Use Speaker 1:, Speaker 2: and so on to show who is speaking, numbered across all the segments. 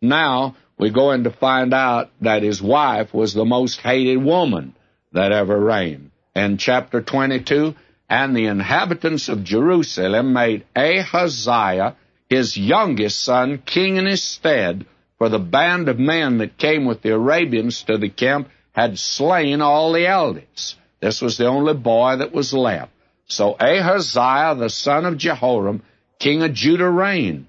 Speaker 1: now we're going to find out that his wife was the most hated woman that ever reigned. In chapter 22, and the inhabitants of Jerusalem made Ahaziah, his youngest son, king in his stead, for the band of men that came with the Arabians to the camp had slain all the eldest. This was the only boy that was left. So Ahaziah, the son of Jehoram, king of Judah, reigned.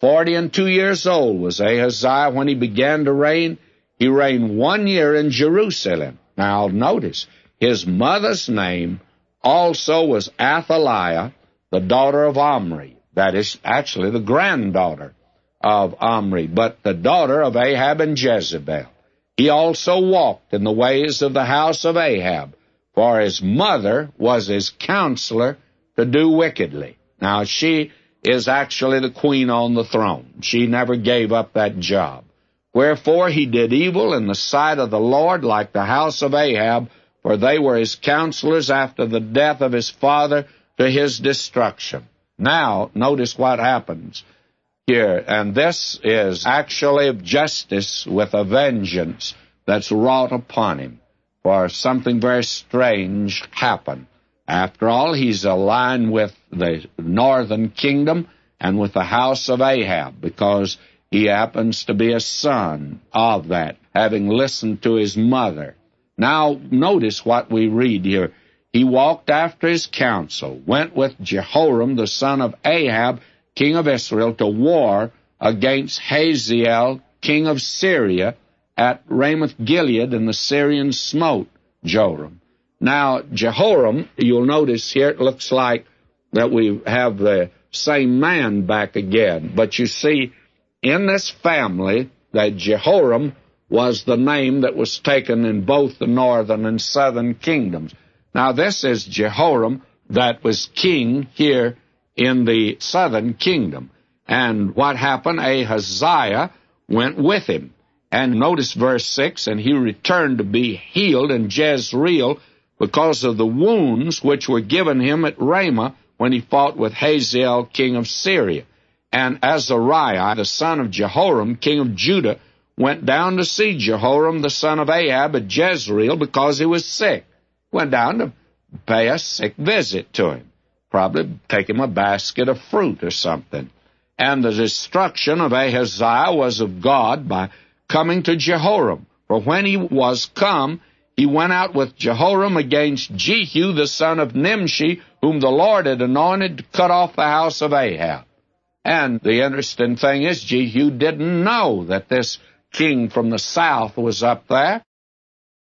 Speaker 1: 42 years old was Ahaziah when he began to reign. He reigned 1 year in Jerusalem. Now notice, his mother's name also was Athaliah, the daughter of Omri. That is actually the granddaughter of Omri, but the daughter of Ahab and Jezebel. He also walked in the ways of the house of Ahab, for his mother was his counselor to do wickedly. Now, she is actually the queen on the throne. She never gave up that job. Wherefore he did evil in the sight of the Lord like the house of Ahab, for they were his counselors after the death of his father to his destruction. Now, notice what happens here, and this is actually justice with a vengeance that's wrought upon him, for something very strange happened. After all, he's aligned with the northern kingdom and with the house of Ahab, because he happens to be a son of that, having listened to his mother. Now, notice what we read here. He walked after his counsel, went with Jehoram, the son of Ahab, king of Israel, to war against Hazael, king of Syria, at Ramoth-Gilead, and the Syrians smote Joram. Now, Jehoram, you'll notice here, it looks like that we have the same man back again. But you see, in this family, that Jehoram was the name that was taken in both the northern and southern kingdoms. Now, this is Jehoram that was king here in the southern kingdom. And what happened? Ahaziah went with him. And notice verse 6, and he returned to be healed in Jezreel because of the wounds which were given him at Ramah when he fought with Hazael, king of Syria. And Azariah, the son of Jehoram, king of Judah, went down to see Jehoram, the son of Ahab, at Jezreel because he was sick. Went down to pay a sick visit to him. Probably take him a basket of fruit or something. And the destruction of Ahaziah was of God by coming to Jehoram. For when he was come, he went out with Jehoram against Jehu, the son of Nimshi, whom the Lord had anointed to cut off the house of Ahab. And the interesting thing is, Jehu didn't know that this king from the south was up there.